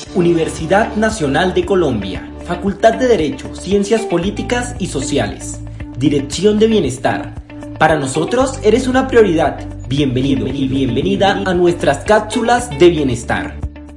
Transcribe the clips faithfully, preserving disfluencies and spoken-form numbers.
Universidad Nacional de Colombia, Facultad de Derecho, Ciencias Políticas y Sociales, Dirección de Bienestar. Para nosotros eres una prioridad. Bienvenido y bienvenida a nuestras cápsulas de bienestar.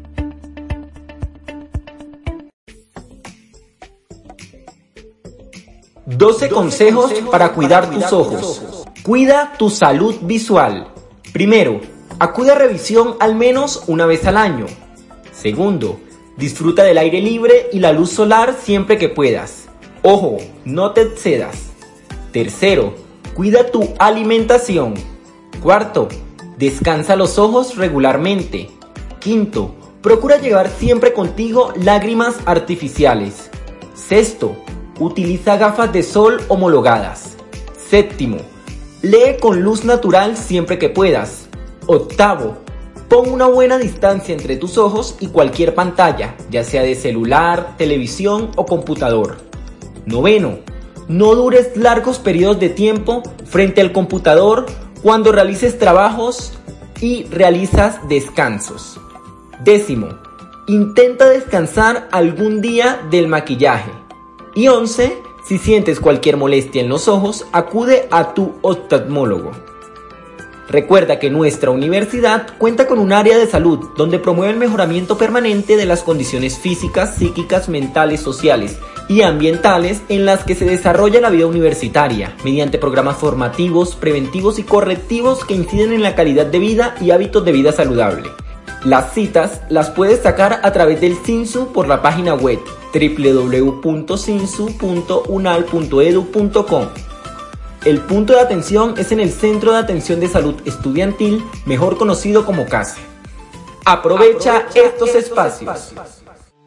doce consejos para cuidar tus ojos. Cuida tu salud visual. Primero, acude a revisión al menos una vez al año. Segundo, disfruta del aire libre y la luz solar siempre que puedas. Ojo, no te excedas. Tercero, cuida tu alimentación. Cuarto, descansa los ojos regularmente. Quinto, procura llevar siempre contigo lágrimas artificiales. Sexto, utiliza gafas de sol homologadas. Séptimo, lee con luz natural siempre que puedas. Octavo, pon una buena distancia entre tus ojos y cualquier pantalla, ya sea de celular, televisión o computador. Noveno, no dures largos periodos de tiempo frente al computador cuando realices trabajos y realizas descansos. Décimo, intenta descansar algún día del maquillaje. Y once, si sientes cualquier molestia en los ojos, acude a tu oftalmólogo. Recuerda que nuestra universidad cuenta con un área de salud donde promueve el mejoramiento permanente de las condiciones físicas, psíquicas, mentales, sociales y ambientales en las que se desarrolla la vida universitaria, mediante programas formativos, preventivos y correctivos que inciden en la calidad de vida y hábitos de vida saludable. Las citas las puedes sacar a través del CINSU por la página web doble u doble u doble u punto cinsu punto unal punto edu punto com. El punto de atención es en el Centro de Atención de Salud Estudiantil, mejor conocido como CASE. Aprovecha, Aprovecha estos, estos espacios. espacios.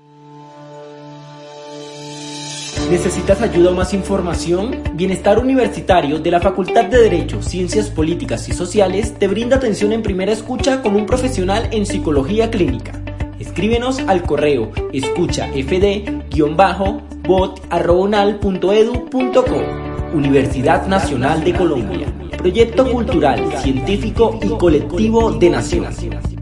¿Necesitas ayuda o más información? Bienestar Universitario de la Facultad de Derecho, Ciencias Políticas y Sociales te brinda atención en primera escucha con un profesional en psicología clínica. Escríbenos al correo escuchafd-bot arroba unal punto edu punto co. Universidad Nacional de Colombia. Proyecto cultural, científico y colectivo de nación.